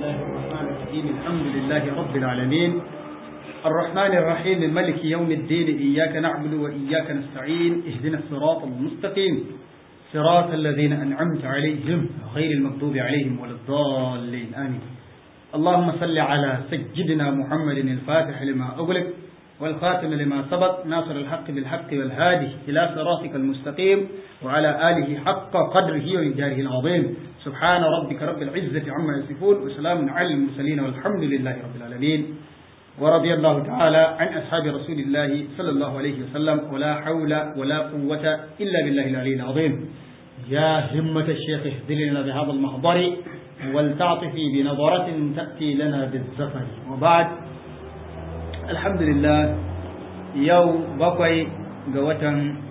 الله الرحمن الرحيم الحمد لله رب العالمين الرحمن الرحيم الملك يوم الدين إياك نعبد وإياك نستعين اهدنا الصراط المستقيم صراط الذين أنعمت عليهم غير المغضوب عليهم ولا الضالين آمين اللهم صل على سيدنا محمد الفاتح لما أغلق والخاتم لما سبق ناصر الحق بالحق والهادي إلى صراطك المستقيم وعلى آله حق قدره ومقداره العظيم سبحان ربك رب العزة عما يصفون وسلام على المرسلين والحمد لله رب العالمين ورضي الله تعالى عن أصحاب رسول الله صلى الله عليه وسلم ولا حول ولا قوة إلا بالله العلي العظيم يا همة الشيخ اهدر لنا بهذا المحضر ولتعطفي بنظرة تأتي لنا بالزفر وبعد alhamdulillah yau bakwai ga watan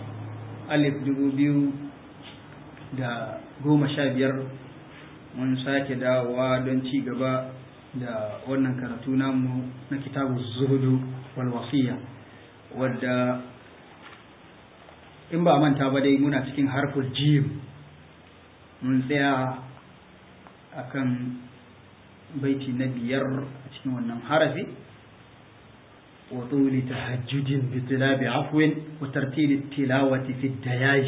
8/2015 mun sake dawowa don ci gaba da wannan karatu namu na kitabu zuhudu wal wasiya wadda in ba manta ba dai muna cikin harful jim mun tsaya akan baiti na 5 a cikin wannan harafi وطول تهجد بطلاب عفو وترتيل التلاوة في الدياج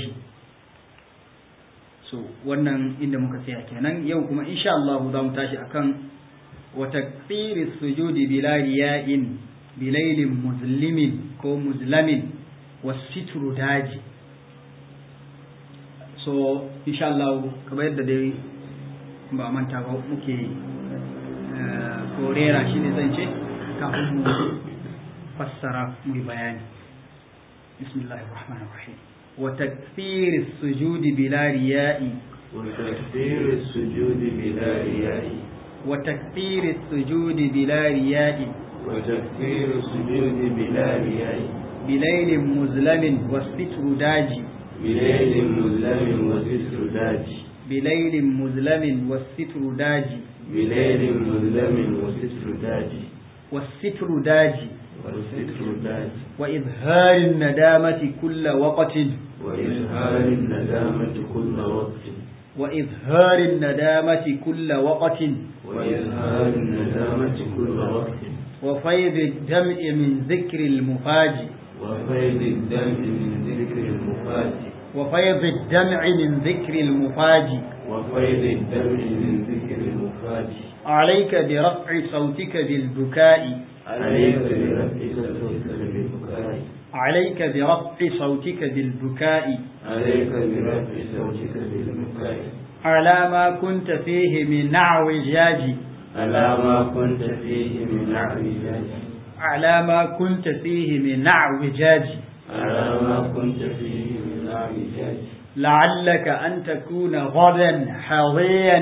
wannan inda muka tsaya kenan yau kuma insha Allah za mu tashi akan wa takfiri sujudi bila riya'in bilailin muzlimin ko muzlamin wasitru daji insha Allah kamar yadda dai ba manta ba muke korera shi ne zan ce kafin mu fassara mu bayani bismillahir rahmanir rahim wa takfir as-sujud bila riya'i wa takfir as-sujud bila riya'i wa takfir as-sujud bila riya'i wa takfir as-sujud bila riya'i bilailin muzlamin wasitru daji bilailin muzlamin wasitru daji bilailin muzlamin wasitru daji bilailin muzlamin wasitru daji wasitru daji والستر داج وإظهار الندامة كل وقت وإظهار الندامة كل وقت وإظهار الندامة كل وقت وإظهار الندامة كل وقت وفيض الدمع من ذكر المفاجئ وفيض الدمع من ذكر المفاجئ وفيض الدمع من ذكر المفاجئ وفيض الدمع من ذكر المفاجئ عليك برفع صوتك بالبكاء عليك برفع صوتك بالبكاء عليك برفع صوتك بالبكاء عليك برفع صوتك بالبكاء على ما كنت فيه من اعوجاج على ما كنت فيه من اعوجاج على ما كنت فيه من اعوجاج على ما كنت فيه من اعوجاج لعلك أن تكون غدا حظيا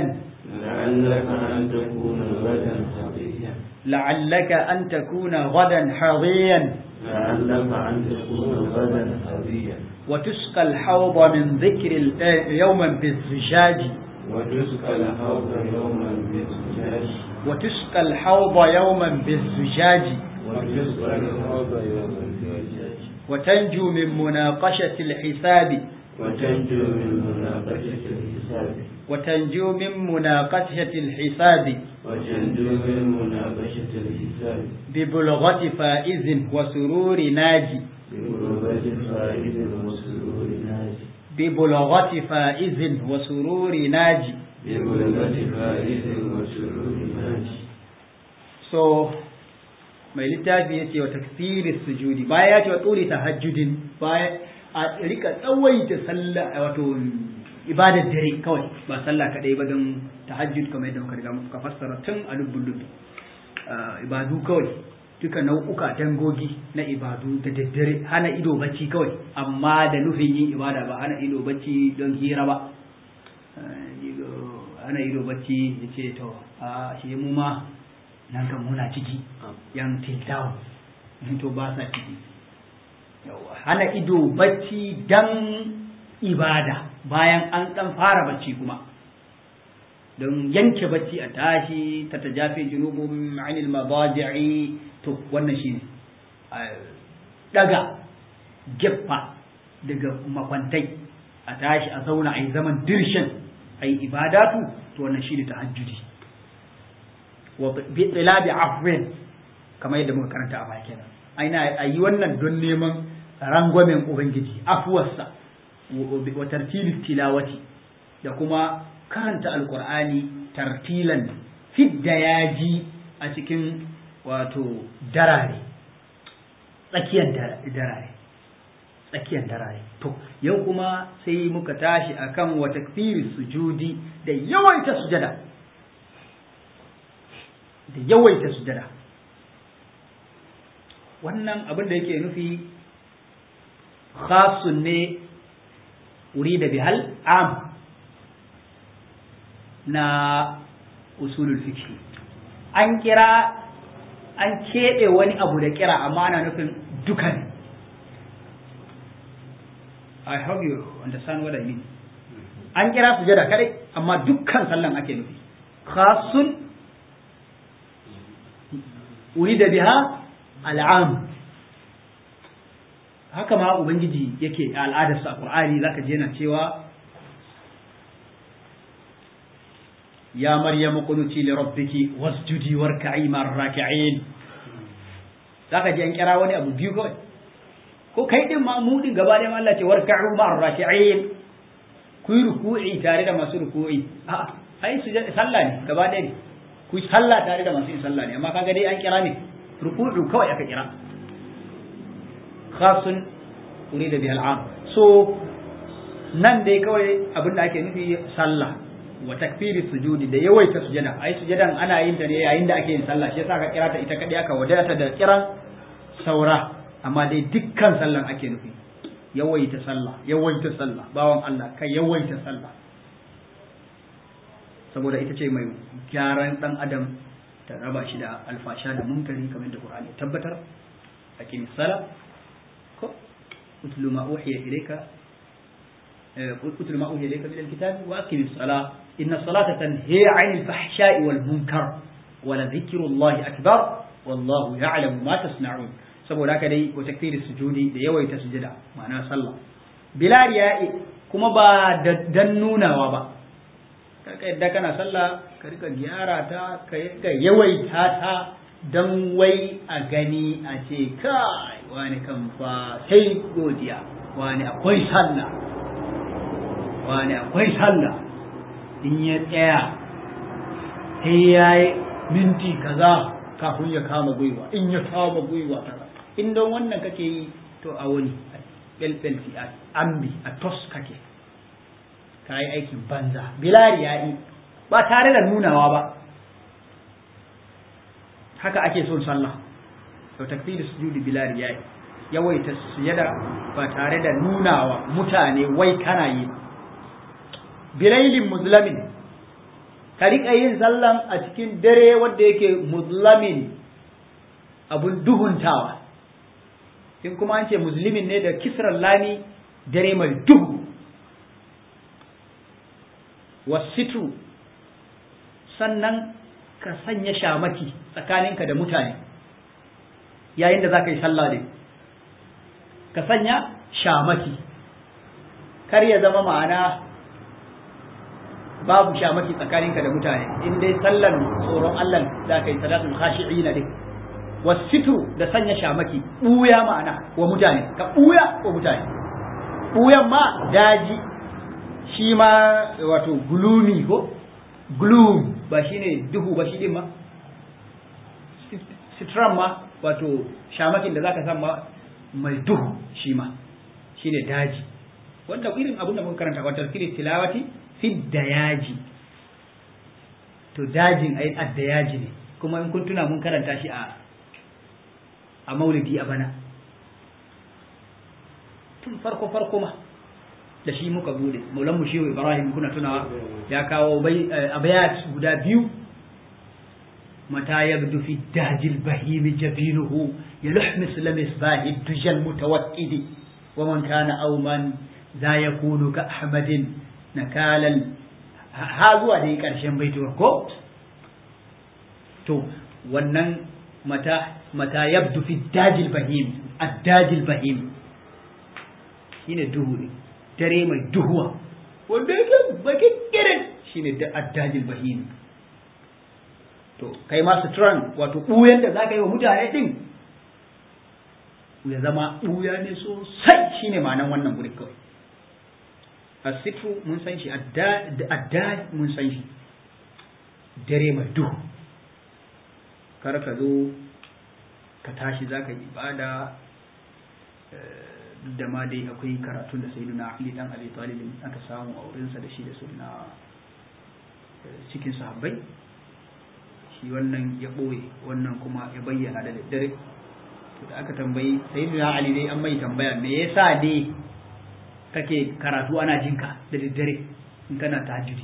لعلك أن تكون غدا حظيا لعلك أن تكون غدا حظيا لعلك أن تكون غدا حظيا وتسقى الحوض من ذكر يوما بالزجاج وتسقى الحوض يوما بالزجاج وتسقى الحوض يوما بالزجاج وتسقى الحوض يوما بالزجاج وتنجو من مناقشة الحساب وتنجو من مناقشة الحساب وتنجو من مناقشة الحساب وتنجو من مناقشة الحساب ببلغة فائز وسرور ناجي ببلغة فائز وسرور ناجي ببلغة فائز وسرور ناجي ببلغة فائز وسرور ناجي mai littafi ya ce wa takfiris sujudi baya ya ce wa tsori tahajjudin baya a rika tsawaita sallah wato ibadar dare kawai ba sallah kadai ba don tahajjud kamar yadda muka riga muka fassara tun a lubbun ibadu kawai duka nau'uka dangogi na ibadu da daddare hana ido bacci kawai amma da nufin yin ibada ba hana ido bacci don hira ba hana ido bacci ya ce to a shi mu ma nan kan muna ciki yan tiltawo to ba sa ciki hana ido bacci dan ibada bayan an dan fara bacci kuma don yanke bacci a tashi ta tajafi junubum anil madaji'i to wannan shine daga geffa daga makwantai a tashi a zauna a yi zaman dirshin a yi ibadatu to wannan shine tahajjudi wa bi tilabi afwin kamar yadda muka karanta a baya kenan aina ayi wannan don neman rangwamen ubangiji afuwarsa wa tartilis tilawati da kuma karanta alqur'ani tartilan fidda yaji a cikin wato darare tsakiyar darare to yau kuma sai muka tashi akan wa takfiris sujudi da yawaita sujada wannan abin da yake nufi khasun ne urida bihal am na usulul fiqh an keɓe wani abu da kira amma ana nufin duka ne. I hope you understand what I mean. An kira sujada kadai amma dukkan sallan ake nufi. Khasun urida biha al'am. Haka ma Ubangiji yake a al'adarsa a Qur'ani zaka je na cewa ya Maryamu qunuti li rabbiki wasjudi warka'i ma'ar raki'in. Zaka je an kira wani abu biyu kawai. Ko kai din ma mu din gaba da Allah ce warka'u ma'ar raki'in. Ku yi ruku'i tare da masu ruku'i. A'a, ai sujada sallah ne gaba ɗaya ne. Ku yi sallah tare da masu yin sallah ne amma kaga dai an kira ne ruku'u kawai aka kira. Khasun urida biha al'am. So nan dai kawai abinda ake nufi sallah wa takfiri sujudi da yawaita sujada ai sujadan ana yin ta ne yayin da ake yin sallah shi yasa ka kira ta ita kadai aka wadata da kiran saura amma dai dukkan sallan ake nufi yawaita sallah bawan Allah kai yawaita sallah saboda ita ce mai gyaran dan adam ta raba shi da alfasha da munkari kamar da Qur'ani ya tabbatar aqim sala ko utlu ma uhiya ilayka utlu ma uhiya ilayka min alkitab wa aqim sala inna salata tanhi 'anil fahsha'i wal munkar wa la dhikrullahi akbar wallahu ya'lamu ma tasna'un saboda haka dai ko takfiri sujudi da yawaita sujada ma'ana sallah bila riya'i kuma ba dan nunawa ba karka yadda kana sallah ka rika gyara ta ka yawaita ta dan wai a gani a ce kai wani kan fa sai godiya wani akwai sallah in ya tsaya sai yayi minti kaza kafin ya kama gwiwa in ya kama gwiwa ta in don wannan kake yi to a wani belbelti a ambi a tos kake ka yi aikin banza bilari ya yi ba tare da nunawa ba haka ake son sallah to takfiri sujudi bilari ya yi yawaita sujada ba tare da nunawa mutane wai kana yi bilailin muzlamin ka riƙa yin sallan a cikin dare wanda yake muzlamin abun duhuntawa in kuma an ce muslimin ne da kisran lami dare mai duhu wasitu sannan ka sanya shamaki tsakaninka da mutane yayin da za ka yi sallah ne ka sanya shamaki kar ya zama ma'ana babu shamaki tsakaninka da mutane in dai sallan tsoron Allah za ka yi salatul khashi'ina dai wasitu da sanya shamaki ɓuya ma'ana wa mutane ka ɓuya wa mutane ɓuyan ma daji shi ma wato gloomy ko gloom ba shi ne duhu ba shi din ma sitram ma wato shamakin da zaka san ma mai duhu shi ma shi ne daji wanda irin abin da muka karanta wa tarkiri tilawati fi dayaji to dajin ai addayaji ne kuma in kun tuna mun karanta shi a maulidi a bana tun farko ma da shi muka bude maulan mu shehu ibrahim kuna tunawa ya kawo abayat guda biyu mata yabdu fi dajil bahim jabinuhu yaluh misla misbahi dujal mutawaqqidi wa man kana aw man za yakunu ka ahmadin nakalan ha zuwa dai karshen baituwar ko to wannan mata yabdu fi dajil bahim ad-dajil bahim shine duhu ne dare mai duhuwa wanda yake bakin kirin shine da ad-dajil bahim to kai ma suturan wato ɓuyan da za ka yi wa mutane ɗin ya zama ɓuya ne sosai shine ma'anan wannan guri kawai. Asitru mun san shi, adda mun san shi, dare mai duhu, kar ka zo ka tashi za ka yi ibada da ma dai akwai karatun da sayyidina Ali dan Abi Talib aka samu a wurinsa da shi da sunna cikin sahabbai, shi wannan ya ɓoye wannan kuma ya bayyana da daddare. To da aka tambayi sayyidina Ali dai an mai tambaya me yasa dai kake karatu ana jinka da daddare in kana tahajjudi,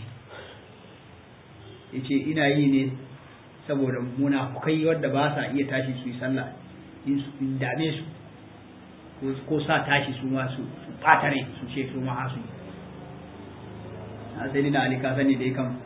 yace ina yi ne saboda munafukai wanda ba sa iya tashi su yi sallah in dame su ko sa tashi su ma su ɓatare su ce su ma hasu yi. Sai na Ali ka sani dai kan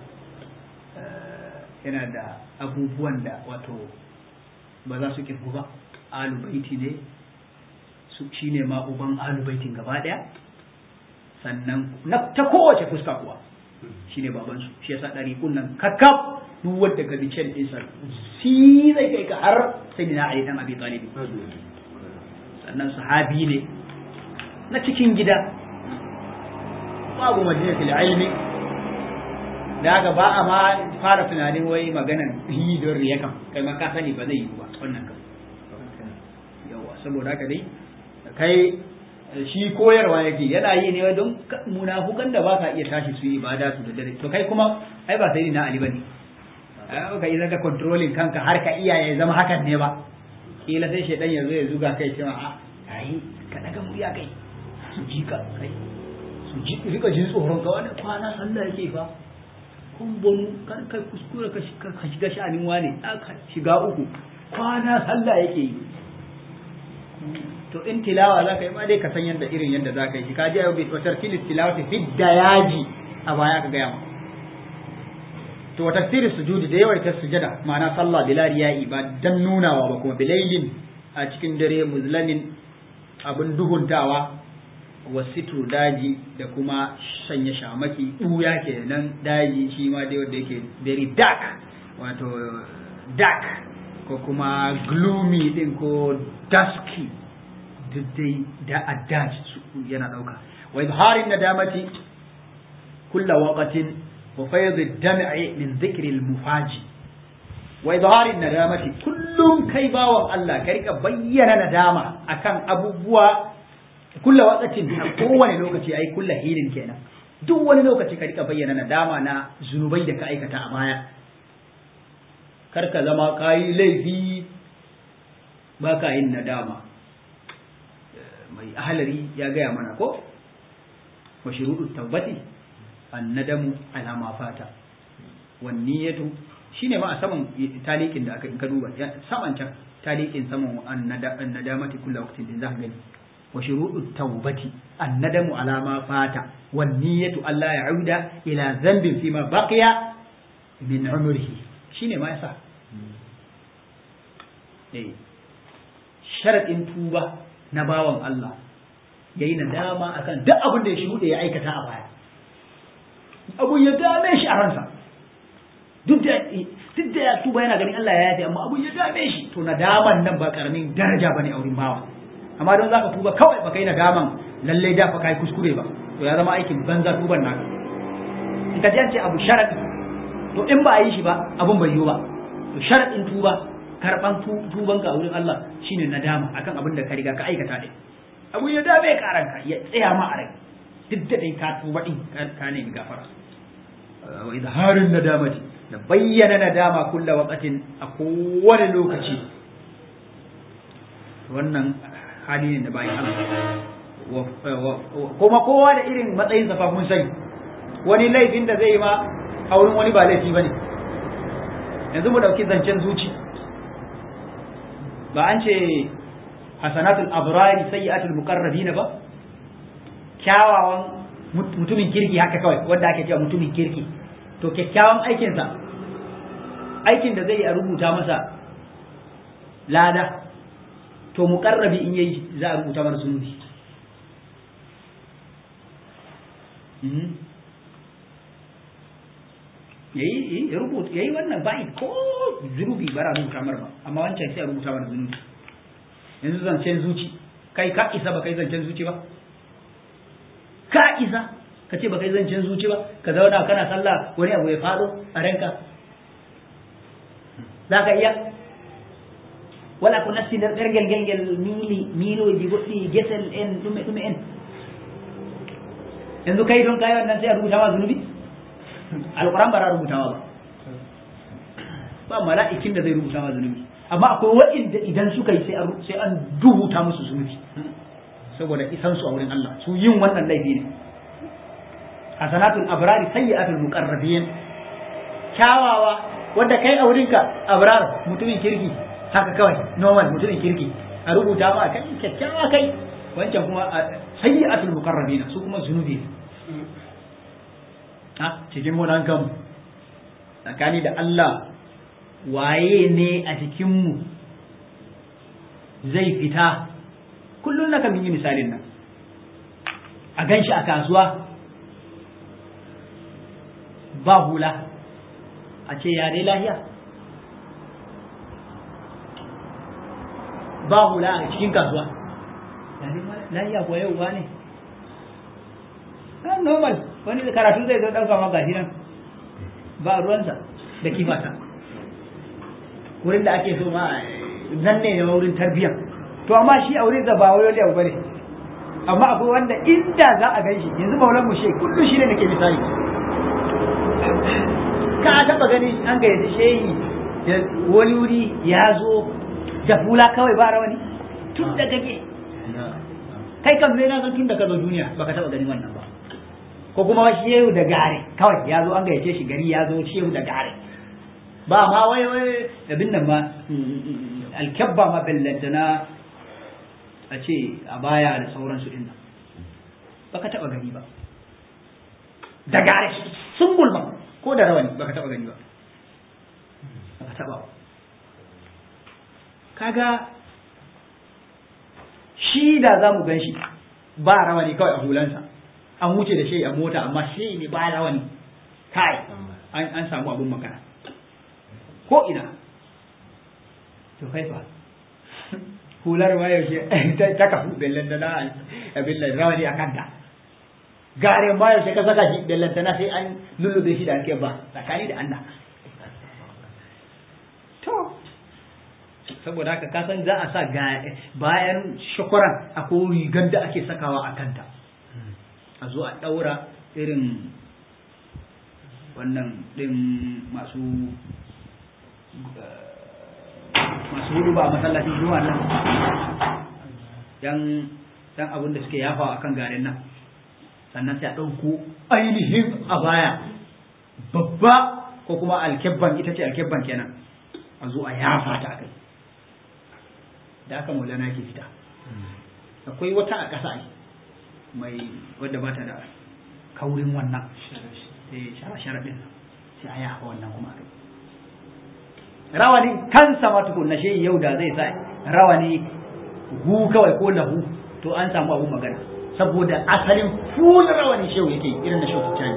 yana da abubuwan da wato ba za su kirgu ba. Alubaiti ne su shi ne ma uban alubaitin gaba ɗaya, sannan ta kowace fuska kuwa shi ne babansu, shi yasa ɗariƙun nan kakkaf duk wanda ka bi can ɗinsa shi zai kai ka har sai na Ali dan Abi Talib. Sannan sahabi ne na cikin gida, babu madinatul ilmi, da haka ba a ma fara tunanin wai maganan hidon riyakan kai ma ka sani ba zai yi ba wannan kan yawa. Saboda haka dai kai shi koyarwa yake yana yi ne don munafukan da ba ka iya tashi su yi ibada su da dare, to kai kuma ai ba sai na Ali bane ka yi da controlling kanka har ka iya ya zama hakan ne ba. Kila sai shedan ya zo ya zuga kai cewa a kai ka daga murya kai su ji ka kai su ji rika jin tsoron ka wani kwana sallah yake fa kun bonu kar kai kuskure ka shiga sha'anin wani aka shiga uku kwana sallah yake yi. To in tilawa za ka yi ma dai ka san yadda irin yadda za ka yi ka ji ayo bi tartil tilawati fi dayaji a baya ka gaya ma. To wa tafsir sujudi da yawaita sujada ma'ana sallah bila riya'i ba dan nunawa ba kuma bilailin a cikin dare muzlamin abin duhuntawa wa sitru daji da kuma sanya shamaki buya kenan daji shi ma dai wanda yake very dark wato dark ko kuma gloomy din ko dusky dai da addaji yana dauka wa izharin nadamati kullu waqtin wa fayd ad-dam'i min dhikri al-mufaji wa izharin nadamati kullum kai bawan Allah ka rika bayyana nadama akan abubuwa kullu waqtin a kowane lokaci ai kullu hilin kenan duk wani lokaci ka rika bayyana nadama na zunubai da ka aikata a baya kar ka zama kayi laifi ba ka yin nadama. Mai ahalari ya gaya mana ko wa shuruɗu tawbati annadamu ala ma fata wan niyyatu shine ma a saman talikin da aka in ka duba saman can talikin saman annadamati kullu waqtin din zaka gani wa shuruɗu tawbati annadamu ala ma fata wan niyyatu alla ya'uda ila dhanbin fima baqiya min umrihi shine ma yasa sharadin tuba na bawan Allah yayi nadama akan duk abin da ya shuɗe ya aikata a baya abun ya dame shi a ransa duk da ya tuba yana ganin Allah ya yafe amma abun ya dame shi to nadaman nan ba karamin daraja bane a wurin bawa amma don zaka tuba kawai baka yi nadaman lalle da fa kai kuskure ba to ya zama aikin banza tuban naka in ka ji abu sharadi to in ba a yi shi ba abun bai yiwu ba to sharadin tuba karban tuban ka a wurin Allah shine nadama akan abin da ka riga ka aikata din abun ya dame ka ranka ya tsaya ma a rai duk da dai ka tuba din ka ne gafara wa izharun nadamati da bayyana nadama kullu waqtin a kowane lokaci wannan hali ne da bayan Allah kuma kowa da irin matsayin sa fa mun sani wani laifin da zai yi ma a wurin wani ba laifi bane yanzu mu dauki zancen zuci ba an ce hasanatul abrari sayyi'atul muqarrabin ba kyawawan mutumin kirki haka kawai wanda ake cewa mutumin kirki to kyakkyawan aikinsa aikin da zai a rubuta masa lada to muqarrabi in yayi za a rubuta masa zunubi yayi rubuta yayi wannan bai ko zunubi bara rubuta mar ba amma wancan sai rubuta mar zunubi yanzu zancen zuci kai ka isa ba kai zancen zuci ba ka isa ka ce ba kai zancen zuci ba ka zauna kana sallah wani abu ya fado a ranka za ka iya wala ko nasti der gel milo ji goddi gesel en dume en yanzu kai don kai wannan sai a rubuta ma zunubi alquran bara rubutawa ba mala'ikin da zai rubuta ma zunubi amma akwai wa'inda idan suka yi sai an rubuta musu zunubi saboda isan su a wurin Allah su yin wannan laifi ne hasanatul abrari sayyi'atul muqarrabin kyawawa wanda kai a wurinka abrar mutumin kirki haka kawai normal mutumin kirki a rubuta ma kai kyakkyawa kai wancan kuma sayyi'atul muqarrabin su kuma zunubi cikin munan kanmu tsakani da Allah waye ne a cikinmu zai fita kullum na kan yi misalin nan a ganshi a kasuwa ba hula a ce ya dai lahiya ba hula a cikin kasuwa ya dai lahiya ko yau ba ne normal wani da karatu zai zo ɗauka ma gashi nan ba ruwansa da kifata wurin da ake so ma nan ne da wurin tarbiyya to amma shi a wurin da ba wai wani abu bane amma akwai wanda inda za a ganshi yanzu maulan mu shehi kullu shi ne nake misali ka taba gani an ga yadda shehi da wani wuri ya zo da fula kawai ba rawani tun da kake kai kan zai na san tun da ka zo duniya baka taba gani wannan ba ko kuma shehu da gare kawai ya zo an gayyace shi gari ya zo shehu da gare ba ma wai abin nan ma alkabba ma bellantana a ce a baya da sauransu din nan baka taba gani ba da gare sun gulma ko da rawani baka taba gani ba baka taba kaga shi da za mu gan shi ba rawani kawai a hulansa an wuce da shi a mota amma shi ne ba rawani kai an samu abun magana ko ina to kai fa hular waye shi ta kafu bellanta na abin rawani a kanta gare ma yaushe ka saka shi bellanta na sai an lullube shi da ake ba tsakani da Allah to saboda haka ka san za a sa bayan shukuran akwai rigar da ake sakawa a kanta a zo a ɗaura irin wannan ɗin masu hudu ba a masallacin juma'a nan yan abin da suke yafa a kan garin nan sannan sai a ɗauko ainihin a baya babba ko kuma alkebban ita ce alkebban kenan a zo a yafa ta kai da aka maulana ke fita akwai wata a ƙasa mai wadda ba ta da kaurin wannan sharaɗin sai a yafa wannan kuma kai rawani kansa ma tukunna shi yau da zai sa rawani hu kawai ko lahu to an samu abun magana saboda asalin full rawani shehu yake irin na shehu tani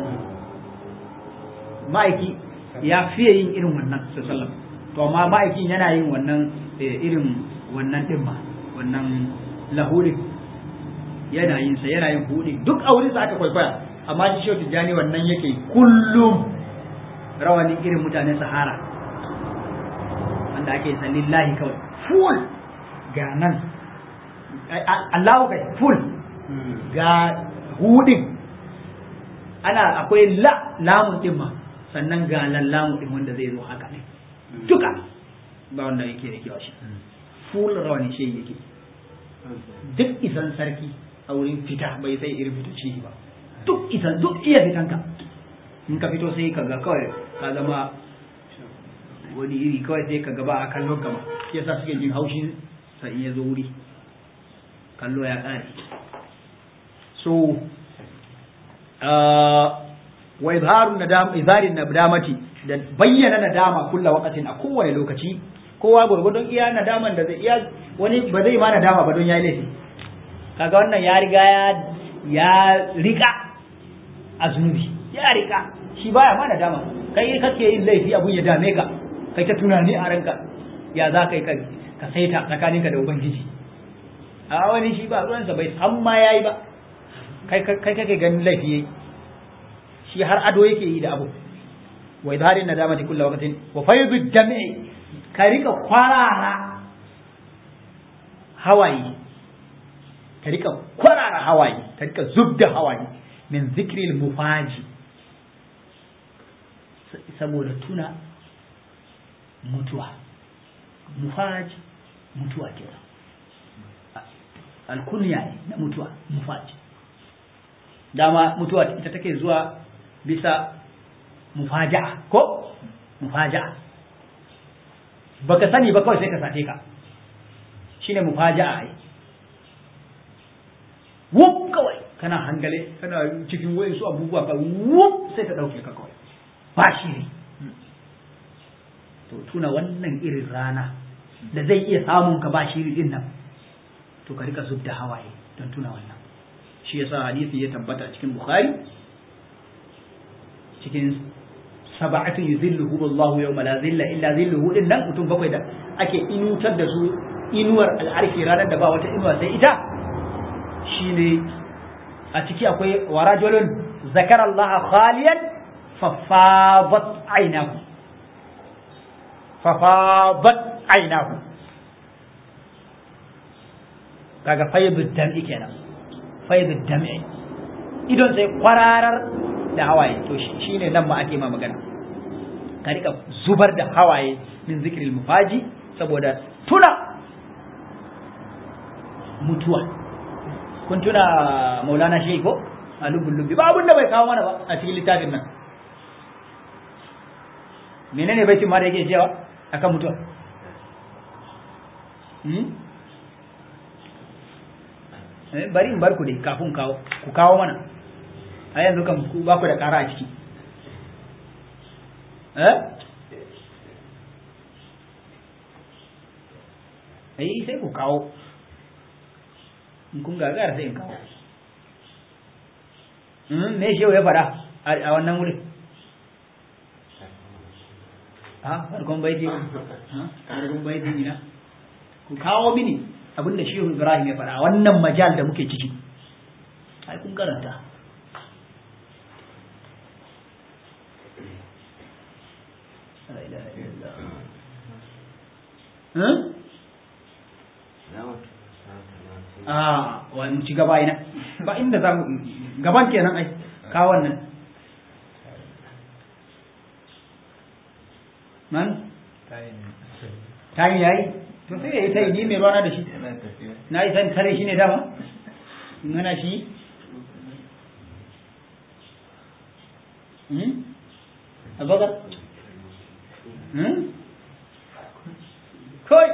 ma'aiki ya fiye yin irin wannan sallallahu to amma ma'aikin yana yin wannan irin wannan din ma wannan lahuri yana yin sa yana yin hudi duk auren sa aka kwaikwaya amma shi shehu tijani wannan yake kullum rawani irin mutanen sahara wanda ake san lillahi kawai full ga nan Allahu kai full ga hudin ana akwai lamun din ma sannan ga lallamu din wanda zai zo haka ne duka ba wanda yake da kiwa shi full rawani shi yake duk isan sarki a wurin fita bai sai irin fitoci ba duk isan duk iya fitanka in ka fito sai ka ga kawai ka zama wani iri kawai sai ka gaba a kallon gama yasa suke jin haushin sa in ya zo wuri kallo ya kare so wa izharun nadam izharin nadamati da bayyana nadama kulla waqatin a kowane lokaci kowa gurgurdon iya nadaman da zai iya wani ba zai ma nadama ba don yayi laifi kaga wannan ya riga ya rika a zunubi ya rika shi baya ma nadama kai kake yin laifi abun ya dame ka kai ta tunani a ranka ya za ka yi ka saita tsakaninka da ubangiji a wani shi ba ruwansa bai san ma yayi ba kai kake ganin laifi yayi shi har ado yake yi da abu wa idharin nadamati kullu waqtin wa faydu dam'i ka rika kwarara hawaye ka rika kwarara hawaye ka rika zubda hawaye min zikril mufaji saboda tuna mutuwa mufaji mutuwa kenan alkunya ne na mutuwa mufaji dama mutuwa ita take zuwa bisa mufaja'a ko mufaja'a baka sani ba kawai sai ka sace ka shine mufaja'a ai wup kawai kana hangale kana cikin wayan su abubuwa ka wup sai ta dauke ka kawai ba shi ne to tuna wannan irin rana da zai iya samun ka ba shi din nan to ka rika zubda hawaye don tuna wannan shi yasa hadisi ya tabbata cikin bukhari cikin sab'atu yuzilluhu Allahu yawma la zilla illa zilluhu din nan mutum bakwai da ake inutar da su inuwar al'arfi ranar da ba wata inuwa sai ita shine a ciki akwai warajulun zakara Allah khaliyan fafadat aynahu kaga fayyadud dam'i kenan fayyadud dam'i idon sai kwararar da hawaye to shine nan ma ake ma magana ka rika zubar da hawaye min zikril mufaji saboda tuna mutuwa kun tuna maulana shi ko a lubbi ba abin da bai kawo mana ba a cikin littafin nan menene baitin ma da yake cewa akan mutuwa bari in bar ku dai kafin ku kawo mana a yanzu kan ku ba ku da ƙara a ciki sai ku kawo in kun gagara sai in kawo me shehu ya fada a wannan wurin farkon baiti ina ku kawo mini abinda shehu Ibrahim ya fada a wannan majal da muke ciki ai kun karanta wani ci gaba ina ba inda za mu gaban kenan ai ka wannan man tayi yayi to sai yayi tayi ni mai rana da shi na yi san tare shi ne dama ngana shi abakar كوي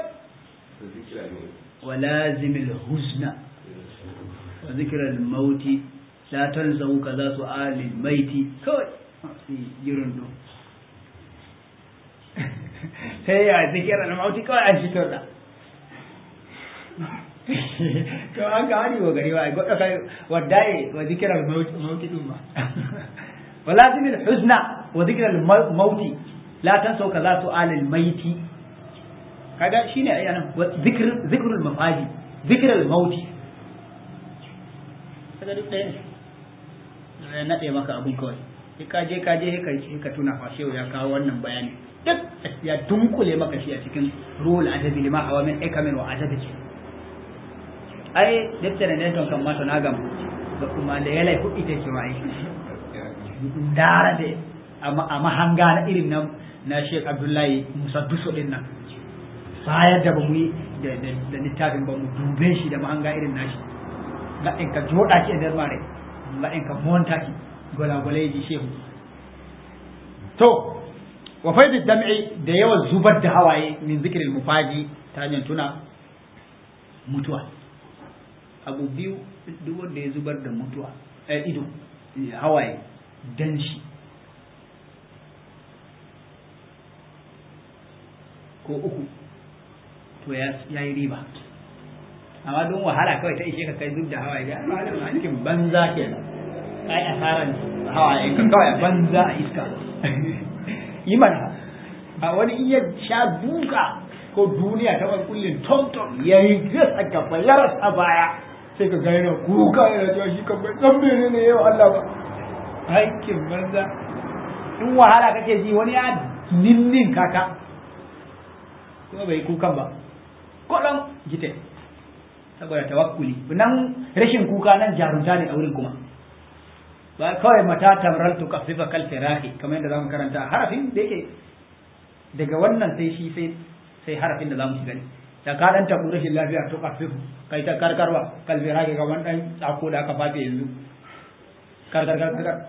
ولازم الحزن وذكر الموت لا تنسوا كذا سؤال الميت كوي يرندو هي ذكر الموت كوي عن شتولا to an ga hani wa gari wa godo kai wadai wa zikra al maut duma ولازم الحزن وذكر الموت لا تنسوا كذا سؤال الميت kaga shine ai anan zikrul mafaji zikrul mauti kaga duk ɗaya ne na ɗaya maka abun kawai ka je ka tuna fa shehu ya kawo wannan bayani duk ya dunkule maka shi a cikin ruhul adabi lima hawa min ikamin wa adabi ai daftar ne ton kan mato nagam kuma da yalai kuɗi take ma ai dara de amma mahanga na irin na Sheikh Abdullahi Musa Duso din nan bayar da ba mu yi da littafin ba mu dube shi da mahanga irin nashi ga in ka joda shi da mare ga in ka monta shi golagolai ji shehu to wa faidu dam'i da yawan zubar da hawaye min zikril mufaji ta hanyar tuna mutuwa abu biyu duk wanda ya zubar da mutuwa ido hawaye dan shi ko uku to ya yi riba amma don wahala kawai ta ishe ka kai zub da hawaye ga malamin aikin banza ke kai asaran hawaye ka kawai banza a iska imana a wani iya sha duka ko duniya ta wani kullin tom ya yi gas a gaba ya rasa baya sai ka ga yana kuka yana cewa shi kan bai san mene ne yau Allah ba aikin banza in wahala kake ji wani ya ninnin kaka kuma bai kukan ba kodon gite saboda tawakkuli nan rashin kuka nan jarunta ne a wurin kuma ba kawai mata tamral tu kafifa kal firahi kamar yadda zamu karanta harafin da yake daga wannan sai shi sai harafin da zamu shiga ne da ka dan tabu rashin lafiya to kafifu kai ta karkarwa kal firahi ga wannan tsako da aka fafe yanzu karkar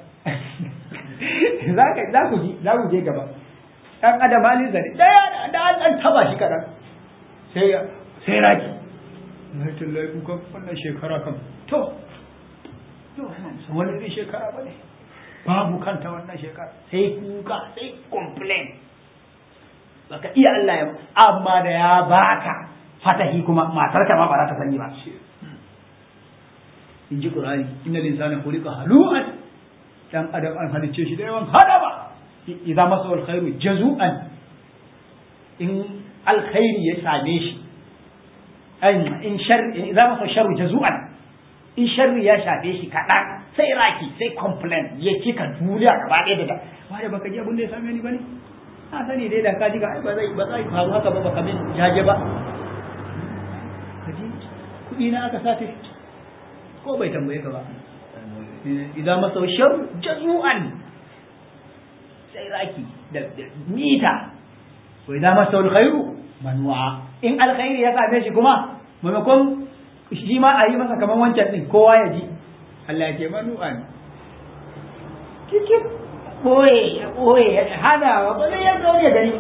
za ku je gaba dan adam halin zane daya da an taba shi kadan sai raki na tallahi kuka wannan shekara kan to wani irin shekara ba ne babu kanta wannan shekara sai kuka sai complain baka iya Allah ya amma da ya baka fatahi kuma matarka ma ba za ta sani ba in ji Qur'ani innal insana khuliqa halu'an dan adam an halice shi da yawan hadaba idza masa alkhairu jazu'an in alkhairi ya same shi in sharri idza masa sharru jazu'an in sharri ya shafe shi kaɗan sai raki sai complain ya cika duniya gaba ɗaya da wanda baka ji abin da ya same ni bane na sani dai da ka ji ga ai ba zai faru haka ba baka min jaje ba kaji kuɗi na aka sace ko bai tambaye ka ba idan masa sharru jazu'an sai raki da mita to idan masa alkhairu manwa in alkhairi ya same shi kuma maimakon shi ma a yi masa kamar wancan ɗin kowa ya ji Allah ya ce manu'an cikin ɓoye hana ba zai yanzu wani ya gani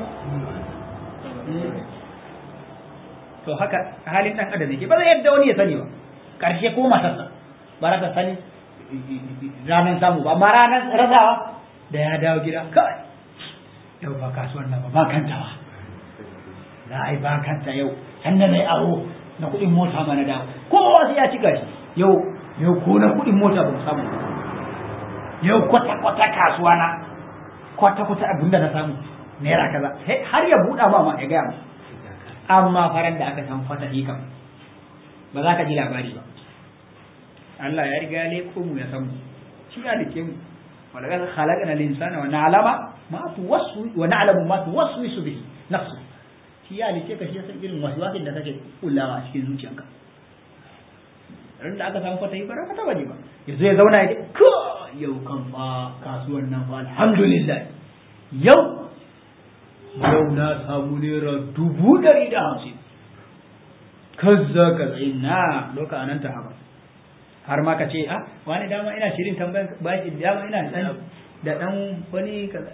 to haka halin ɗan adam yake ba zai yadda wani ya sani ba ƙarshe ko matarsa ba za ta sani ranar samu ba amma ranar rasawa da ya dawo gida kawai yau ba kasuwan nan ba kanta ba za a yi ba kanta yau sannan zai aro na kuɗin mota ma na dawo kowa sai ya cika shi yau ko na kuɗin mota ba samu yau kwata kasuwa na kwata abinda na samu naira kaza har ya buɗa ma ya gaya mu amma faran da aka samu fata kam ba za ka ji labari ba Allah ya riga ya leko mu ya samu shi ya dake mu wala ga khalaqana al-insana wa na'lama ma na'lamu ma tuwaswisu bihi nafsu shi ya halice ka shi ya san irin waswasin da kake kullawa a cikin zuciyanka ran da aka samu fata yi bara ka taba ji ba yanzu ya zauna ya ce ko yau kan fa kasuwan nan fa alhamdulillah yau na samu naira 150 kaza ina doka anan ta haka har ma ka ce wani dama ina shirin tambayan bashi dama ina da dan wani kaza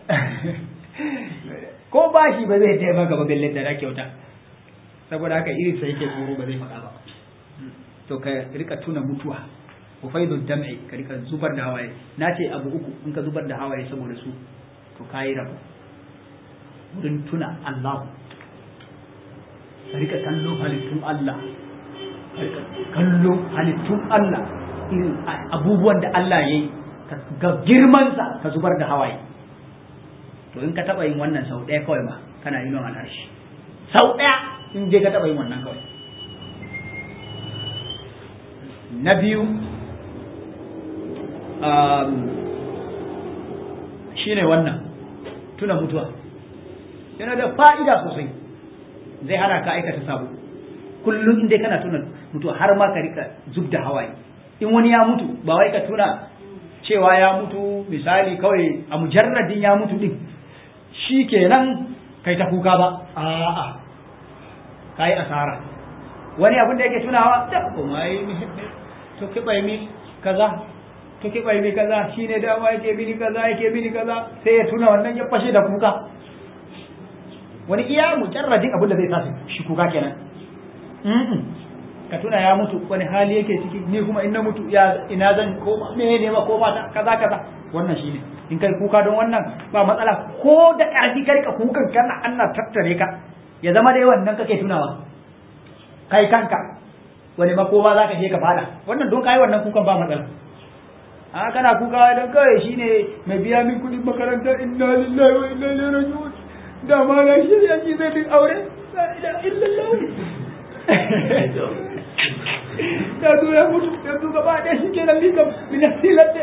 ko bashi ba zai taimaka ba belle da kyauta saboda haka irin sai yake tsoro ba zai faɗa ba to ka rika tuna mutuwa ku faidul dam'i ka rika zubar da hawaye nace abu uku in ka zubar da hawaye saboda su to kai rabu wurin tuna Allah ka rika kallo halittun Allah ka rika kallo halittun Allah irin abubuwan da Allah yayi ga girman sa ka zubar da hawaye to in ka taba yin wannan sau ɗaya kawai ma kana yi nan al'arshi sau ɗaya in je ka taba yin wannan kawai na biyu shine wannan tuna mutuwa yana da fa'ida sosai zai hana ka aikata sabo kullum inda kana tuna mutuwa har ma ka rika zub da hawaye in wani ya mutu ba wai ka tuna cewa ya mutu misali kawai a mujarradin ya mutu din shi kenan kai ta kuka ba a'a kai asara wani abin da yake tunawa da kuma yi to ki bai mi kaza to ki bai mi kaza shine dama yake bini kaza sai ya tuna wannan ya fashe da kuka wani iya mujarradin abin da zai sa shi kuka kenan ka tuna ya mutu wani hali yake ciki ni kuma in na mutu ya ina zan koma me ne ma koma ta kaza wannan shine in kai kuka don wannan ba matsala ko da ƙarfi kai ka kukan kana Allah tattare ka ya zama dai wannan kake tunawa kai kanka wani makoma za ka je ka fada wannan don kai wannan kukan ba matsala a kana kuka dan kawai shine mai biya min kudin makaranta inna lillahi wa inna ilaihi raji'un da ma na shi ya ci zai bin aure la ilaha illallah da dole mutu da duka ba da shi kenan likam min silate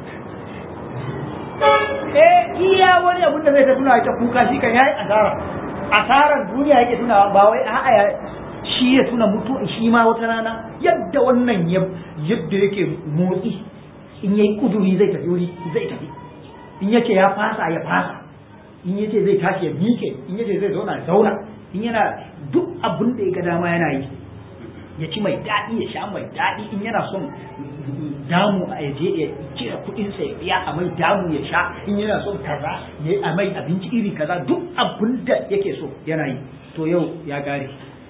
iya wani abun da zai ta tuna ta kuka shi kan yayi asaran duniya yake tuna ba wai a'a shi ya tuna mutu shi ma wata rana yadda wannan yadda yake motsi in yayi kuduri zai tafi wuri zai tafi in yace ya fasa ya fasa in yace zai tashi ya mike in yace zai zauna ya zauna in yana duk abin da ya ga dama yana yi ya ci mai daɗi ya sha mai daɗi in yana son damu a yaje ya cire kuɗin sa ya biya a mai damu ya sha in yana son kaza ya a mai abinci iri kaza duk abin da yake so yana yi to yau ya gare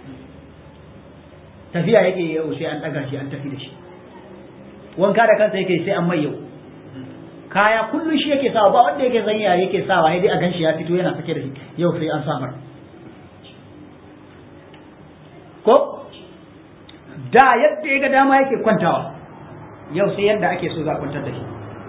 tafiya yake yau sai an ɗaga shi an tafi da shi wanka da kansa yake sai an mai yau kaya kullum shi yake sawa ba wanda yake zanya yake sawa ya dai a ganshi ya fito yana sake da shi yau sai an samar ko da yadda ya ga dama yake kwantawa yau sai yadda ake so za a kwantar da shi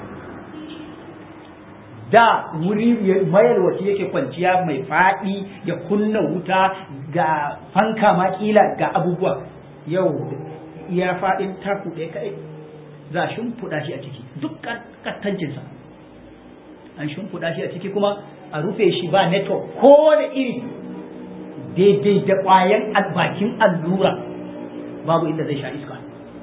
da wuri mayarwaci yake kwanciya mai faɗi ya kunna wuta ga fanka ma kila ga abubuwa yau ya faɗin taku ɗaya kaɗai za a shimfiɗa shi a ciki duk kattancinsa an shimfiɗa shi a ciki kuma a rufe shi ba network ko da iri daidai da ƙwayan bakin allura babu inda zai sha iska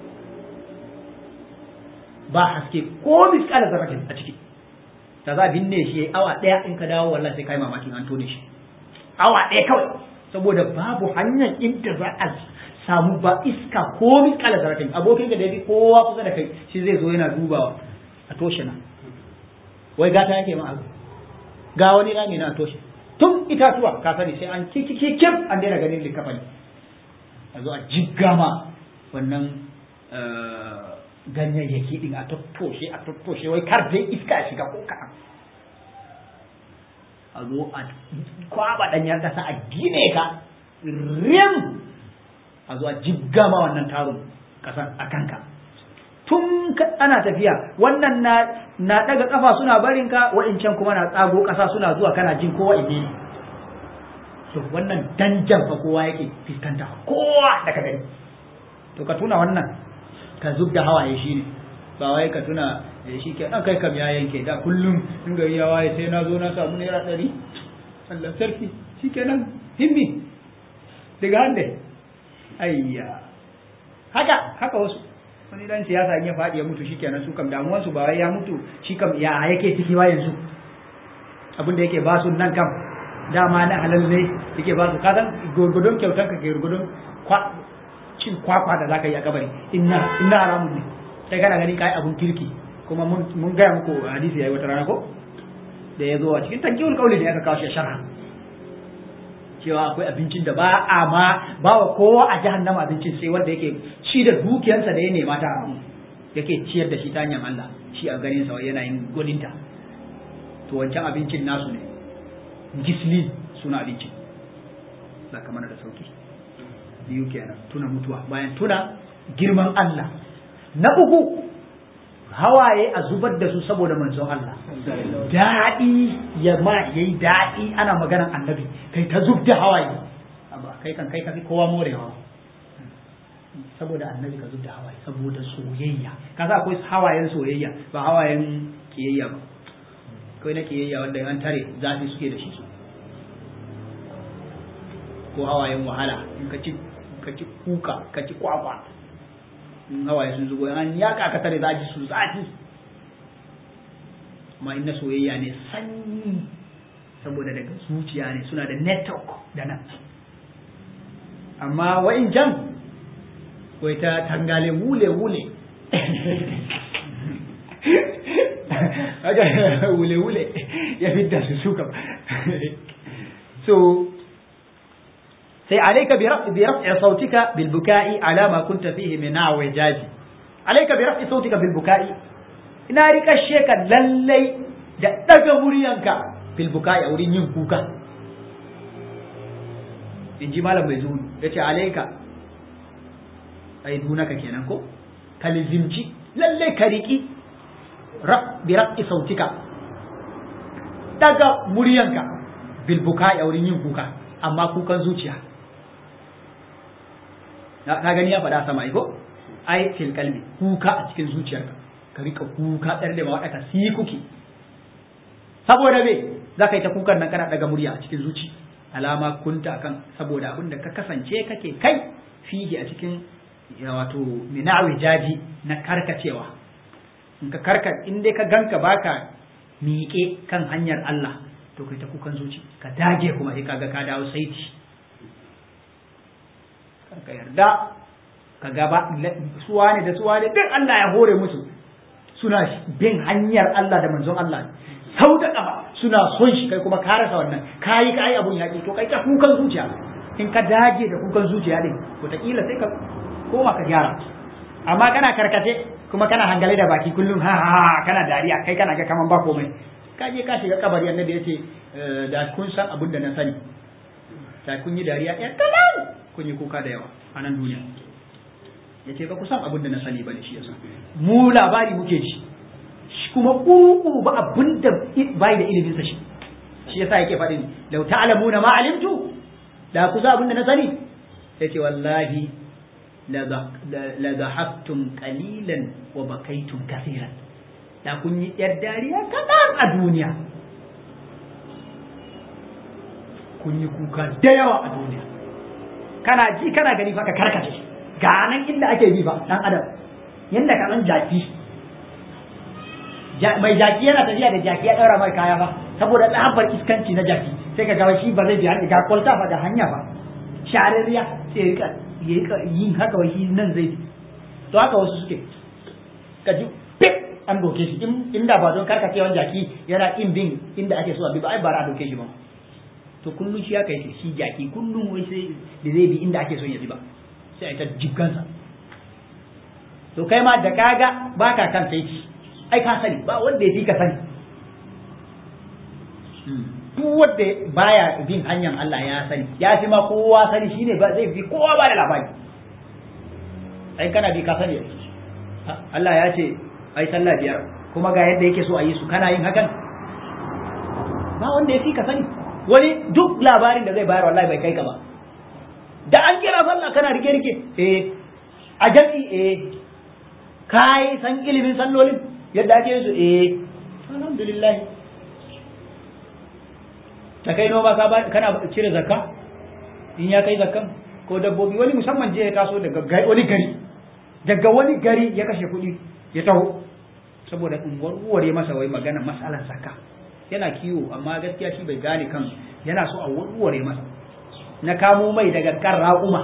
ba haske ko miskala zarratin a ciki ta za a binne shi awa ɗaya in ka dawo wallahi sai kai mamakin an tone shi awa ɗaya kawai saboda babu hanyar inda za a samu ba iska ko miskala zarratin abokin da dai kowa kusa da kai shi zai zo yana dubawa a toshe na wai gata yake ma abu ga wani rami na a toshe tun itatuwa ka sani sai an kikikikim an daina ganin likafani a zo a jiggama wannan ganyayyaki din a tattoshe wai kar dai iska ya shiga ko kaɗan a zo a kwaba ɗanyar ƙasa a gine ka rim a zo a jiggama wannan taron ƙasan a kanka tun ana tafiya wannan na ɗaga ƙafa suna barin ka wa'incan kuma na tsago ƙasa suna zuwa kana jin kowa ine ne to wannan danjan fa kowa yake fiskanta kowa da ka gani to ka tuna wannan ka zub da hawaye shine ba wai ka tuna shi ke an kai kam ya yanke da kullum in gari ya waye sai na zo na samu naira 100 Allah sarki shikenan himmi daga hande ayya haka wasu wani dan siyasa in ya faɗi ya mutu shikenan su kam damuwansu ba wai ya mutu shi kam ya yake ciki ba yanzu abin da yake ba su nan kam dama na halal ne yake ba su kadan gurgudun kyautan ka ke gurgudun cin kwakwa da zaka yi a kabari inna haramun ne sai kana gani kai abun kirki kuma mun gaya muku hadisi yayi wata rana ko da ya zo a cikin tankiyul kauli ne aka kawo shi sharha cewa akwai abincin da ba a ma ba wa kowa a jahannama abincin sai wanda yake ci da dukiyarsa da ya nema ta yake ciyar da shi ta hanyar Allah shi a ganin sa yana yin godinta to wancan abincin nasu ne gisli suna abinci ba kamar da sauki biyu kenan tuna mutuwa bayan tuna girman Allah na uku hawaye a zubar da su saboda manzon Allah daɗi ya ma yayi daɗi ana maganar annabi kai ta zub da hawaye kai kan kowa morewa saboda annabi ka zub da hawaye saboda soyayya kaza akwai hawayen soyayya ba hawayen kiyayya ba kai na kiyayya wanda an tare zafi suke da shi su ko hawayen wahala in ka ci kuka ka ci kwakwa in hawaye sun zubo an ya ka tare zaji su zafi amma in na soyayya ne sanyi saboda daga zuciya ne suna da network da nan amma wa'in jan wai ta tangale wule wule ya fidda su suka so sai alayka bi raf'i sautika bil buka'i ala ma kunta fihi min awajaji alayka bi raf'i sautika bil buka'i ina rika sheka lallai da daga muryanka bil buka'i a wurin yin kuka inji malam mai zuwa yace alayka ai dunaka kenan ko kalizimci lallai ka riki bi raqqi sautika daga muryanka bil bukai a wurin yin kuka amma kukan zuciya ka gani ya faɗa sama iko ai fil qalbi kuka a cikin zuciyarka ka rika kuka ɗar da mawaɗa ka si kuki saboda me za ka yi ta kukan nan kana daga murya a cikin zuci alama kunta akan saboda abin da ka kasance kake kai fihi a cikin wato minawi jaji na karkacewa in dai ka ganka baka miƙe kan hanyar Allah to kai ta kukan zuci ka dage kuma sai kaga ka dawo saiti ka yarda ka gaba suwane da suwane duk Allah ya hore musu suna bin hanyar Allah da manzon Allah sau da kafa suna son shi kai kuma ka rasa wannan kayi abun yaƙi to kai ta kukan zuciya in ka dage da kukan zuciya din wataƙila sai ka koma ka gyara amma kana karkace kuma kana hangale da baki kullum ha kana dariya kai kana ga kaman ba komai ka je ka shiga kabari annabi yace da kun san abin da na sani da kun yi dariya ɗan kalan kun yi kuka da yawa a nan duniya yace ba ku san abin da na sani bane shi yasa mu labari muke ji kuma kuku ba abin da bai da ilimin sa shi yasa yake faɗin law ta'lamuna ma alimtu da ku san abin da na sani yace wallahi la dhahaktum qalilan wa bakaytum kaseeran da kun yi yar dariya kadan a duniya kun yi kuka da yawa a duniya kana ji kana gani fa ka karkace ga nan inda ake bi fa dan adam yanda ka san jaki mai jaki yana tafiya da jaki ya daura mai kaya ba saboda tsabar iskanci na jaki sai ka ga shi ba zai biya ga kwalta fa da hanya ba shararriya sai ya yin haka wai shi nan zai to haka wasu suke ka ji pip an doke shi inda ba don karkacewan jaki yana in bin inda ake so a bi ba ai ba a doke shi ba to kullum shi haka yake shi jaki kullum wai sai da zai bi inda ake so ya bi ba sai a ta jibgansa to kai ma da kaga baka kan sai ai ka sani ba wanda ya fi ka sani duk wanda baya bin hanyar Allah ya sani ya fi ma kowa sani shine ba zai fi kowa ba da labari ai kana bi ka sani Allah ya ce ai sallah biyar kuma ga yadda yake so a yi su kana yin hakan ba wanda ya fi ka sani wani duk labarin da zai bayar wallahi bai kai ka ba da an kira sallah kana rike a jami'i kai san ilimin sallolin yadda ake su alhamdulillah ta kai noma kana cire zakka in ya kai zakkan ko dabbobi wani musamman je ya taso daga wani gari ya kashe kuɗi ya taho saboda in warware masa wai magana matsalar zakka yana kiwo amma gaskiya shi bai gane kan yana so a warware masa na kamo mai daga kan raƙuma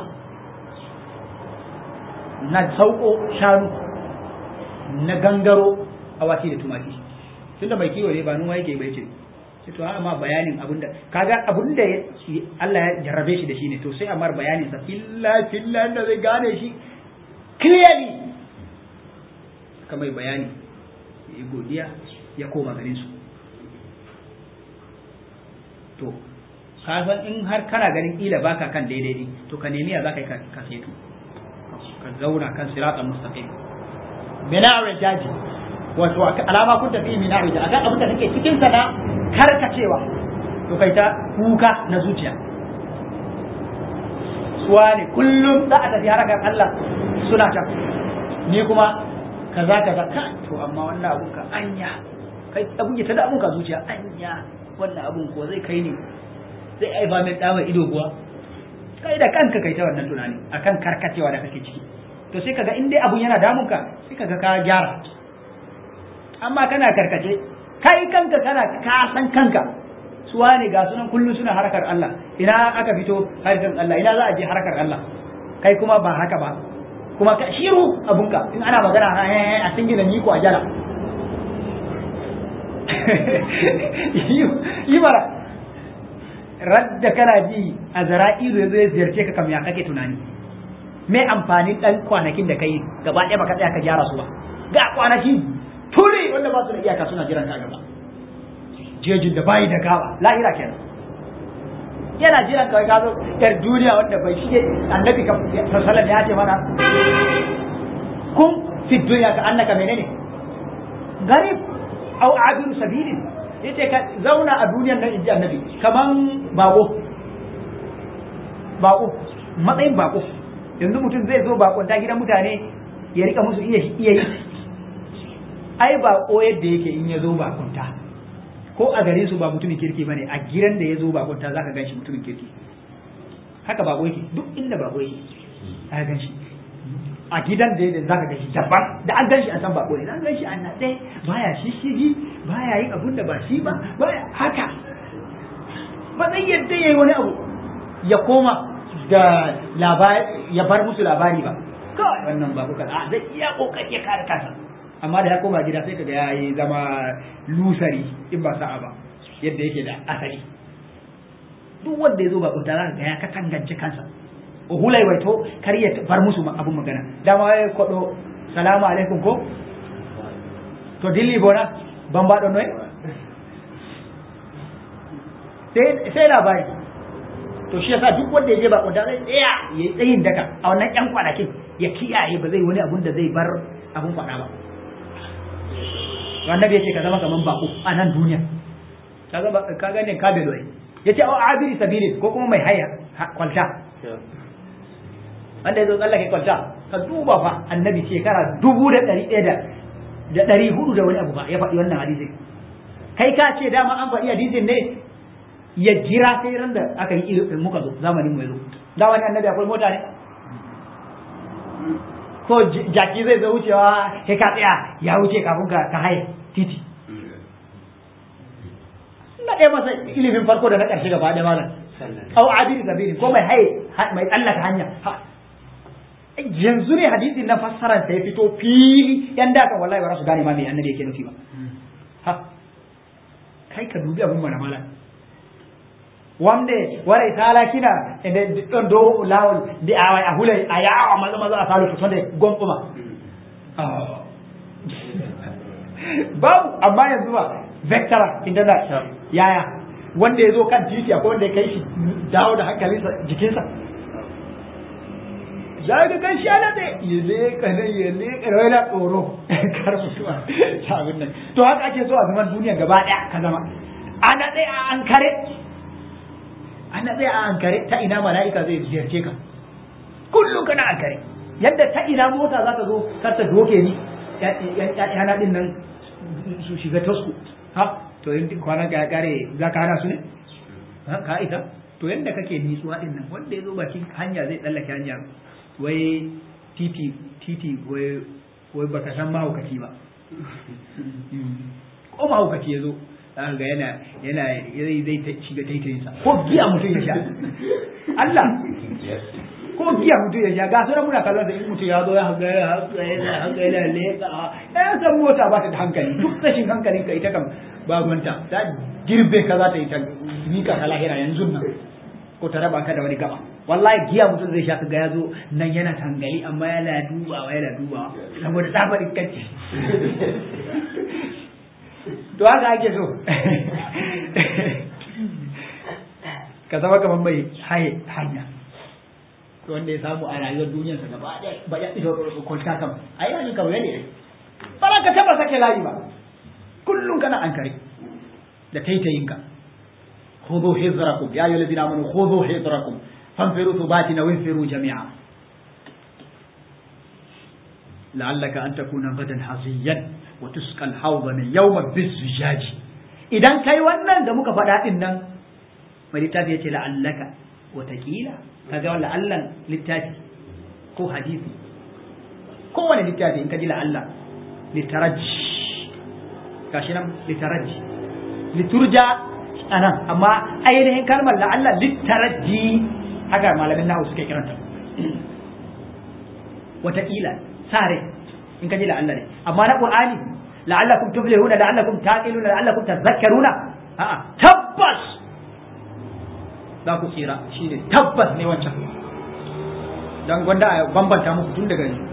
na sauko shanu na gangaro awaki da tumaki tunda mai kiwo ne ba noma yake bai ce to amma bayanin abinda kaga abinda Allah ya jarrabe shi da shi ne to sai amar bayanin sa filla da zai gane shi clearly kamar bayani ya godiya ya koma garin su to kasan in har kana ganin ila baka kan daidai ne to ka nemi ya zaka yi ka seto ka zauna kan siratal mustaqim bina'a jaji wato alama kun tafi bina'a jaji akan abin da kake cikin sa na karkacewa to kai ta kuka na zuciya suwa ne kullum za a tafi harakar Allah suna ta ni kuma kaza ka to amma wannan abun ka anya kai abun ya tada abun ka zuciya anya wannan abun ko zai kai ne zai aiba mai dama ido kuwa kai da kanka kai ta wannan tunani akan karkacewa da kake ciki to sai kaga in dai abun yana damun ka sai kaga ka gyara amma kana karkace kai kanka kana ka san kanka suwa ne ga sunan kullum suna harakar Allah ina aka fito harkar Allah ina za a je harakar Allah kai kuma ba haka ba kuma ka shiru abunka in ana magana a singina ni ko a jala yi mara radda kana ji a zara'iru ya zo ya ziyarce ka kam ya kake tunani me amfanin dan kwanakin da kai gaba ɗaya baka tsaya ka gyara su ba ga kwanaki turi wanda ba su da iyaka suna jiran ka gaba jejin da bayi da gawa lahira kenan yana jiran kawai ka zo yar duniya wanda bai shige annabi ka sallallahu ya ce mana kun fi duniya ka annaka menene garib au abiru sabilin yace ka zauna a duniyar nan inji annabi kaman bako matsayin bako yanzu mutum zai zo bakonta gidan mutane ya rika musu iya yi ai bako yadda yake in ya zo bakonta ko a garin su ba mutumin kirki bane a gidan da ya zo bakonta zaka ganshi mutumin kirki haka bako yake duk inda bako yake zaka ganshi a gidan da yake zaka ganshi daban da an ganshi an san bako ne an ganshi an natse baya shishigi baya yin abun da ba shi ba baya haka ba zai yadda yayi wani abu ya koma da labari ya bar musu labari ba kawai wannan ba kuka a zai iya kokari ya kare kansa amma da ya koma gida sai kaga yayi zama lusari in ba sa'a ba yadda yake da asali duk wanda ya zo ba kuta zaka ga ya katangance kansa uhulai waito kar ya bar musu abun magana dama ya kodo salamu alaikum ko to dilli bona ban ba don noy sai labari to shi yasa duk wanda ya je ba kuta zai tsaya yayi tsayin daka a wannan yan kwanakin ya kiyaye ba zai wani abun da zai bar abun kwada ba annabi yace ka zama kaman bako a nan duniya ka ga ne ka bedo yace au abiri sabili ko kuma mai haya kwalta wanda yazo tsallake kwalta ka duba fa annabi shekara 1100 da 400 da wani abu ba ya faɗi wannan hadisi kai ka ce dama an faɗi hadisin ne ya jira sai ran da aka yi muka zo zamanin mu yazo da wani annabi akwai mota ne ko jaki zai zo wucewa sai ka tsaya ya wuce kafin ka haye titi na ɗaya masa ilimin farko da na ƙarshe gaba ɗaya malam au adiri sabili ko mai haye mai tsallaka hanya yanzu ne hadisin na fassarar ta ya fito fili yan da kan wallahi ba za su gane ma me annabi yake nufi ba ha kai ka dubi abun mana malam wande waray tala kina ende ɗon dow lawol mbi awa a hulay a yawa maza maza a salu to sonde gonɗuma babu amma yanzu ba vectara indana yaya wanda ya zo kan titi akwai wanda ya kai shi dawo da hankalinsa jikinsa za ka kan shi ana ɗaya ya leƙa nan ya leƙa da wani tsoro kar mutuwa ta abin nan to haka ake so a zaman duniya gaba ɗaya ka zama ana ɗaya a an kare ana tsaye a ankare ta ina mala'ika zai ziyarce ka kullum kana ankare yadda ta ina mota za ta zo kar ta doke ni yana din nan su shiga tasku ha to yin kwana ga kare za ka hana su ne ka ita to yadda kake nitsuwa din nan wanda ya zo bakin hanya zai tsallake hanya wai titi wai baka san mahaukaci ba ko mahaukaci ya zo ga yana zai shiga taitayinsa ko giya mutum ya sha Allah ko giya mutum ya sha ga sauran muna kallon da in mutum ya zo ya haka yana leka ya san mota ba ta da hankali duk rashin hankalin ka ita kam ba gwanta ta girbe ka za ta yi ta mika ka lahira yanzu nan ko ta raba ka da wani gaba wallahi giya mutum zai sha ka ga ya zo nan yana tangali amma yana dubawa saboda tsabarin kacce to haka ake so ka zama kamar mai haye hanya to wanda ya samu a rayuwar duniyarsa gaba ɗaya ba ya ido kwalta kam ai hannun kawai ne ba za ka taba sake layi ba kullum kana an kare da taitayinka khudhu hizrakum ya ayyuhal ladina amanu khudhu hizrakum fanfiru thubatin wa infiru jami'a la'allaka an takuna gadan haziyan wa tuskal hawda min yawma bizzaji idan kai wannan da muka faɗa din nan mai littafi yace la'allaka watakila kaga wannan Allah littafi ko hadisi ko wani littafi in ka ji la'alla litaraji gashi nan litaraji liturja anan amma ainihin kalmar la'alla litaraji haka malamin nahu suke kiranta watakila sare in ka ji la'alla ne amma na qur'ani la'allakum tuflihuna la'allakum taqiluna la'allakum tadhakkaruna a'a tabbas za ku tsira shine tabbas ne wancan dan gwanda a bambanta muku tun daga ni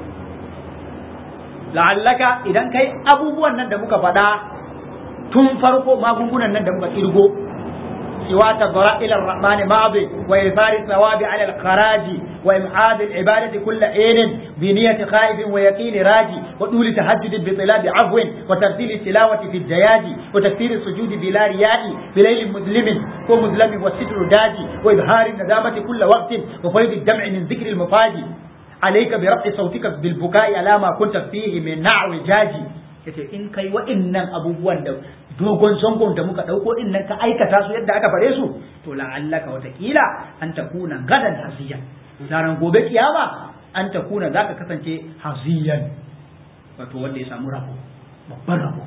la'allaka idan kai abubuwan nan da muka faɗa tun farko magungunan nan da muka kirgo سوى تضرع إلى الرحمن ماضي وإيثار الثواب على الخراج وإمعاد العبادة كل حين بنية خائف ويقين راجي وطول تهجد بطلاب عفو وترتيل التلاوة في الجياد وتكثير السجود بلا رياء بليل مظلم ومظلم والستر داجي وإظهار الندامة كل وقت وفيض الدمع من ذكر المفاجي عليك برفع صوتك بالبكاء على ما كنت فيه من نعو جاجي yace in kai wa'annan abubuwan da dogon zangon da muka dauko in nan ka aikata su yadda aka fare su to la'allaka watakila an takuna gadan hasiyan ranar gobe kiyama an takuna zaka kasance hasiyan wato wanda ya samu rabo babban rabo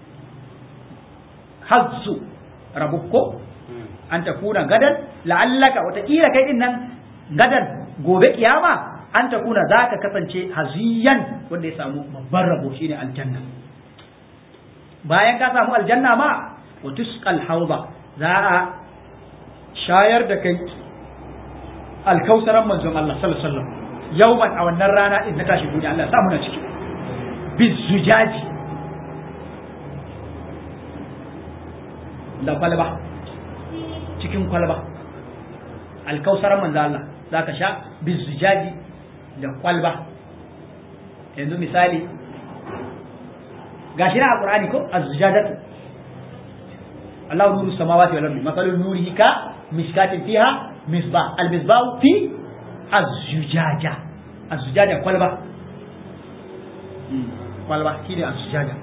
hazzu rabo ko an takuna gadan la'allaka watakila kai din nan gadan gobe kiyama an takuna zaka kasance haziyan wanda ya samu babban rabo shine aljanna bayan ka samu aljanna ma wa tusqal hawda za a shayar da kai alkausaran manzon Allah sallallahu alaihi wasallam yawman a wannan rana in ta tashi duniya Allah ya samu na ciki bizujaji da kwalba cikin kwalba alkausaran manzon Allah zaka sha bizujaji da kwalba yanzu misali gashi na alqur'ani ko az-zujadatu Allahu nuru samawati wal ardi mathalu nurihi ka mishkatin fiha misbah al-misbah fi az-zujaja az-zujaja kwalba shine az-zujaja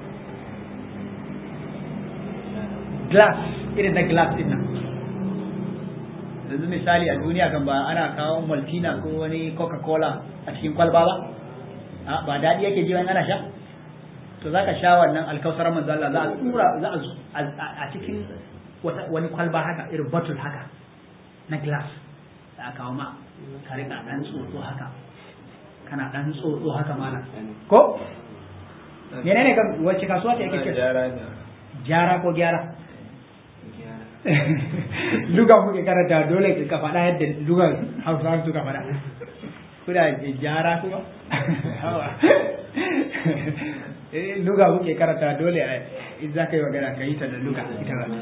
glass irin da glass din nan yanzu misali a duniya kan ba ana kawo maltina ko wani coca-cola a cikin kwalba ba ba daɗi yake ji ana sha to za ka sha wannan alkausar manzo Allah za a tura a cikin wani kwalba haka irin bottle haka na glass da aka kawo ma ka rika dan tsotso haka kana dan tsotso haka mana ko menene kan wacce kasuwa ce yake ce jara ko gyara luga muke karanta dole ka faɗa yadda luga hausa suka faɗa kuna jara kuma luga muke karanta dole in za ka yi magana ka yi ta da luga ita ba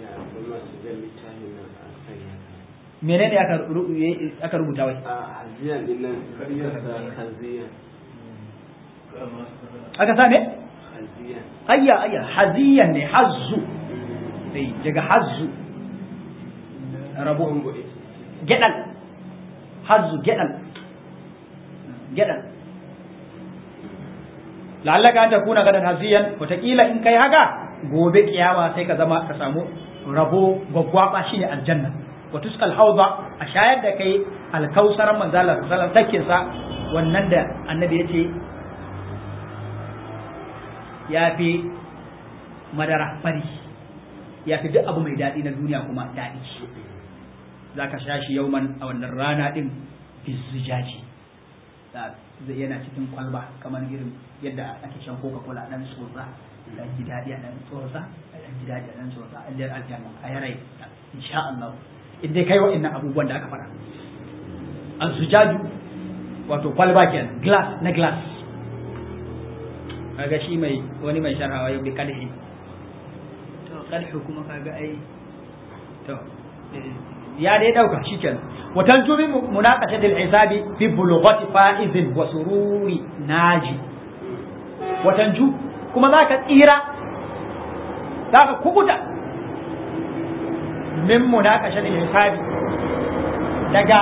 menene aka rubuta wai haziyan din nan haziyan aka sa ne haziyan ayya haziyan ne hazzu daga hazzu rabu gedal hazzu gedal la'allaka an takuna gadan haziyan wataƙila in kai haka gobe kiyama sai ka zama ka samu rabo gwaggwaba shine aljanna wa tusqal hawza a shayar da kai alkausaran manzo Allah sallallahu alaihi wasallam sa wannan da annabi yace yafi madara fari yafi duk abu mai dadi na duniya kuma dadi zaka sha shi yauman a wannan rana din izzijaji zai yana cikin kwalba kamar irin yadda ake shan coca cola dan tsotsa dan ji dadi a dan tsotsa dan ji dadi a dan tsotsa aljar aljanna a yarai insha Allah in dai kai wa'annan abubuwan da aka faɗa al-sujaju wato kwalba kenan glass na glass kaga shi mai wani mai sharhawa yau bi kadhi to kadhi kuma kaga ai to ya dai dauka shikenan watan tubi munaqashatil hisabi fi bulughati faizin wa sururi naji watan ju kuma zaka tsira zaka kubuta min munaqashatil hisabi daga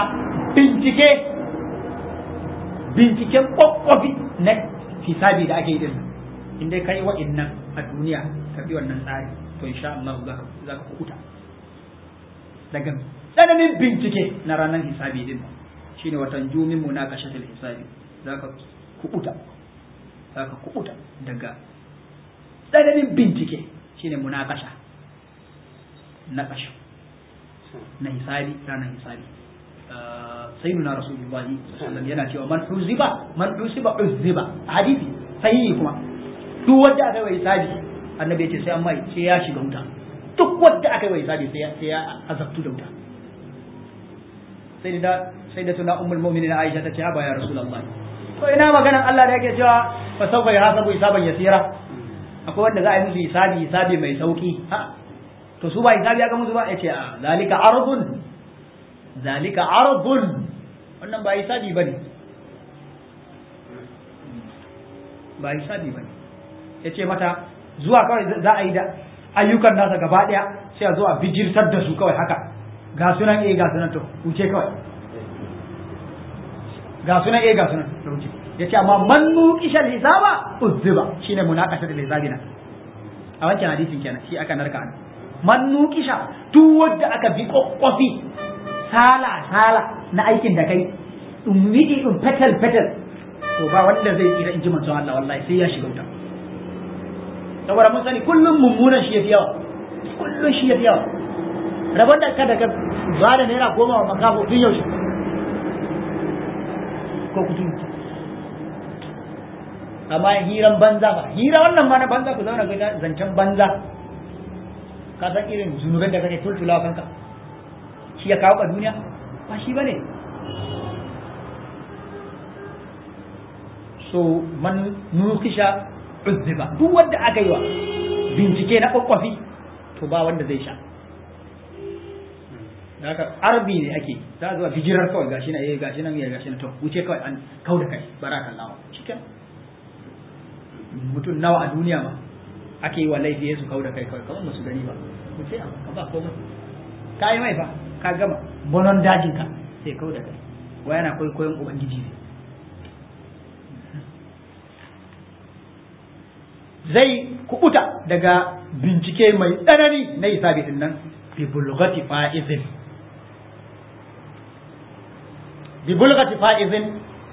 binciken kokkofi na hisabi da ake yi din inda kai wa'annan a duniya ka bi wannan tsari to insha Allah zaka kubuta daga tsananin bincike na ranar hisabi din shine watan jumin munaqashatul hisabi zaka kubuta daga tsananin bincike shine munaqasha naqashu na hisabi ranar hisabi sayyiduna rasulullah sallallahu yana cewa man husiba uzziba hadisi sahihi kuma duk wanda aka yi hisabi annabi ya ce sai amma sai ya shiga wuta duk wanda aka yi hisabi sai ya azabtu da wuta sai da tuna ummul mu'minin Aisha ta ce haba ya Rasulullah to ina maganan Allah da yake cewa fa sawfa yahasabu hisaban yasira akwai wanda za a yi musu hisabi mai sauki ha to su ba hisabi aka musu ba yace a zalika ardun wannan ba hisabi bane yace mata zuwa kawai za a yi da ayyukan nasa gaba daya sai a zo a bijirtar da su kawai haka ga sunan to wuce kawai ga sunan to wuce yace amma man nuqishal hisaba uzziba shine munaqashatul hisabina a wancan hadisin kenan shi aka narka an man nuqisha duk wanda aka bi kokkofi sala na aikin da kai ummi fetal to ba wanda zai tsira in ji manzon Allah wallahi sai ya shiga wuta saboda mun sani kullum mummunan shi yafi yawa rabon da kada ka ba da naira 10 wa makafo tun yaushe ko kutu amma hiran banza ba wannan ma na banza ku zauna ga zancen banza ka san irin zunuban da kake tultulawa kanka shi ya kawo ka duniya ba shi bane so man nukisha uzziba duk wanda aka yi wa bincike na kwakwafi to ba wanda zai sha haka arbi ne ake za zuwa bijirar kawai gashi nan to wuce kawai an kauda kai barakallahu cikin mutum nawa a duniya ma ake yi wa laifi su kauda kai kawai kamar ba su gani ba wuce ka ba komai ka yi mai fa ka gama bonon dajin ka sai kauda kai wa yana kwaikwayon ubangiji ne zai kubuta daga bincike mai tsanani na hisabi din nan bi bulghati fa'izin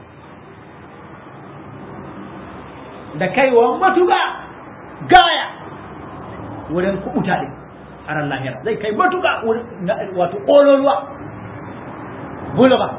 da kaiwa matuƙa gaya wurin kubuta din a ran lahira zai kai matuƙa wato ƙololuwa bulgha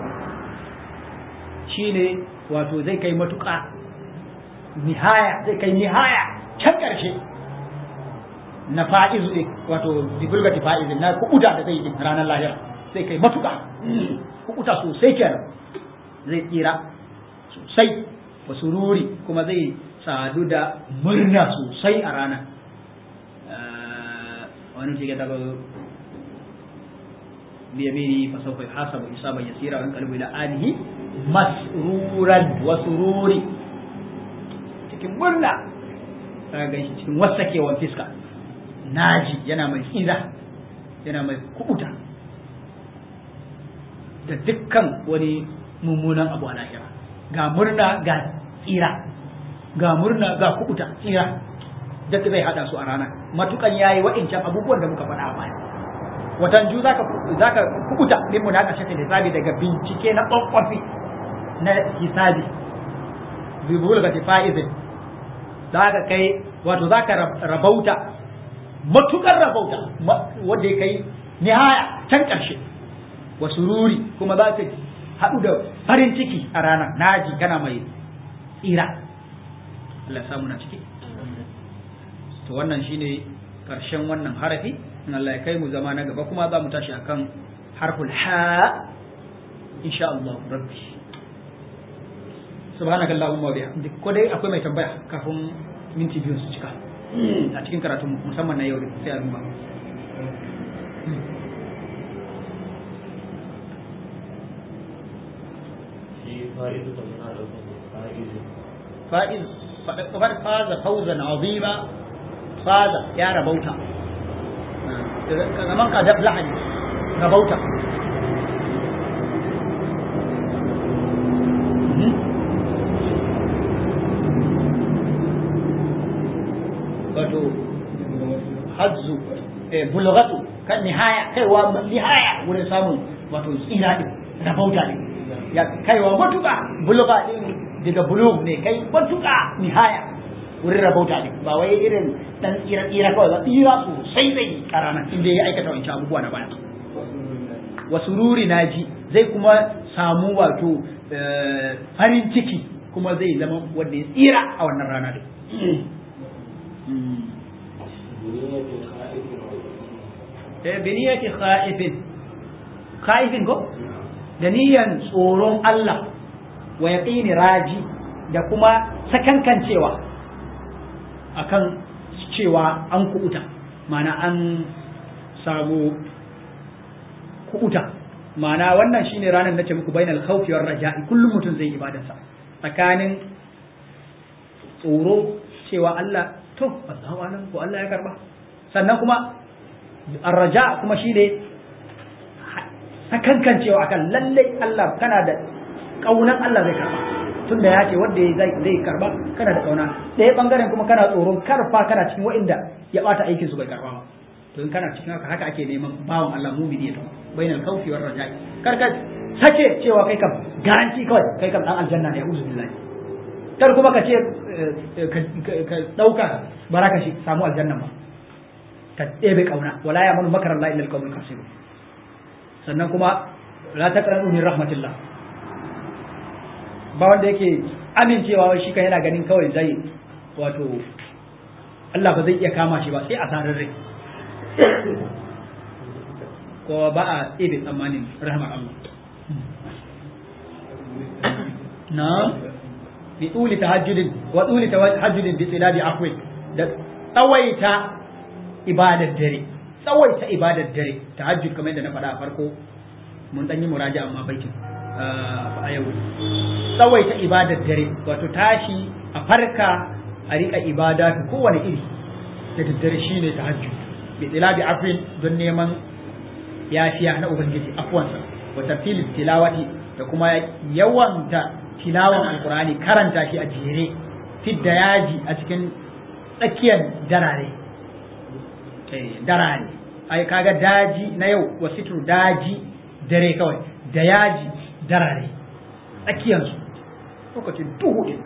shine wato zai kai matuƙa zai kai nihaya can ƙarshe na fa'izu ne wato dibulgati fa'izin na kuɓuta da zai yi ranar lahira zai kai matuƙa kuɓuta sosai kenan zai tsira sosai wa sururi kuma zai sadu da murna sosai a rana wani ce ta biyamini fa sawfa yuhasabu hisaban yasira wa yanqalibu ila alihi masruran wa sururi cikin murna ka ga shi cikin wasakewan fiska naji yana mai tsira yana mai kubuta da dukkan wani mummunan abu a lahira ga murna ga tsira ga murna ga kubuta tsira duk zai hada su a rana matukan yayi wa'incan abubuwan da muka faɗa a baya watan ju zaka kubuta min munaqashati hisabi daga bincike na kwakwafi na hisabi bi bulgati fa'izin zaka kai wato zaka rabauta matukar rabauta wanda ya kai nihaya can karshe wa sururi kuma zaka haɗu da farin ciki a rana naji kana mai tsira Allah ya samu na ciki to wannan shine karshen wannan harafi in Allah ya kai mu zama na gaba kuma za mu tashi akan harful ha insha Allah rabbi subhanaka allahumma wa bihamdik ko dai akwai mai tambaya kafin minti biyu su cika a cikin karatun musamman na yau sai a duba fa'iz faqad faza fawzan azima faza ya rabauta zaman ka daflaha ne rabauta wato hazzu bulghatu kan nihaya kaiwa nihaya wurin samun wato tsira din rabauta ne ya kaiwa matuƙa bulgha din daga bulugh ne kai matuƙa nihaya wurin rabauta ne ba wai irin dan tsira kawai ba tsira sosai zai karana inda ya aikata wancan abubuwa na baya wa sururi naji zai kuma samu wato farin ciki kuma zai zama wanda ya tsira a wannan rana din biniyati khaifin ko da niyan tsoron Allah wa yaqini raji da kuma sakankancewa akan cewa an kubuta mana an samu kubuta. Ma'ana wannan shine ranar nace muku bainal khawfi war raja'i, kullum mutum zai ibadarsa tsakanin tsoro cewa Allah to Allahu alam ko Allah ya karba, sannan kuma ar-raja kuma shine sakankan cewa akan lalle Allah kana da kaunan Allah zai karba, tunda ya ce wanda zai karba kana da kauna. Ɗaya bangaren kuma kana tsoron karfa kana cikin wa'inda ya bata aikin su bai karba ba. To in kana cikin haka ake neman bawan Allah mumini ya bainal khawfi war raja'i. Karka sake cewa kai kam garanti kawai kai kam dan aljanna ne, uzu billahi. Kar kuma ka ce ka dauka baraka shi samu aljanna ba, ka ɗebe kauna. Wala ya manu makar Allah illa al-qawmul khasirun. Sannan kuma la taqranu min rahmatillah, ba wanda yake amincewa wai shi kan yana ganin kawai zai wato Allah ba zai iya kama shi ba sai a sarar rai, ko ba a ɗebe tsammanin rahmar Allah. na bi tuli tahajjudin wa tuli tahajjudin bi tiladi afwi, da tsawaita ibadar dare, tsawaita ibadar dare. Tahajjud kamar yadda na faɗa a farko, mun dan yi muraja amma baitin a yau. Tsawaita ibadar dare wato tashi a farka a rika ibada ta kowane iri da daddare shine tahajjud. Bi tiladi afwi, don neman yafiya na ubangiji afwansa, wa tartil tilawati, da kuma yawanta tilawan alqur'ani, karanta shi a jere, fidda yaji a cikin tsakiyar darare. Darare ai kaga daji na yau, wasitru daji dare kawai, da yaji darare tsakiyar su lokacin duhu din.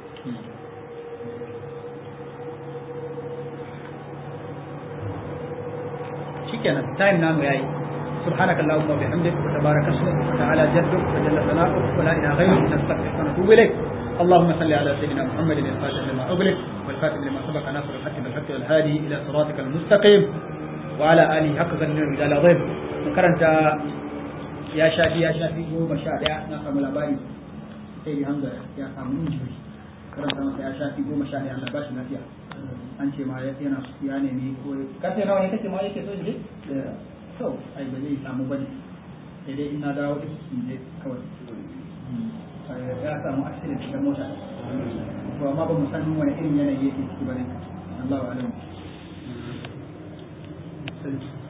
shikenan time namu yayi. سبحانك اللهم وبحمدك وتبارك اسمك وتعالى جدك وجل ثناؤك ولا اله غيرك نستغفرك ونتوب اليك. اللهم صل على سيدنا محمد الفاتح لما اغلق والخاتم لما سبق ناصر الحق بالحق والهادي الى صراطك المستقيم وعلى اله حق ظنه الى العظيم. وكرنت يا شافي goma sha ɗaya na samu labari sai Hamza ya samu injiri, karanta masa ya shafi 11 Allah ba shi lafiya. An ce ma yana ya nemi ko kace nawa ne kake ma yake so je to ai ba zai samu bane, sai dai ina dawo da shi ne kawai. Ya samu accident da mota, to amma ba mu san wani irin yanayi yake ciki bane. Allahu a'lam.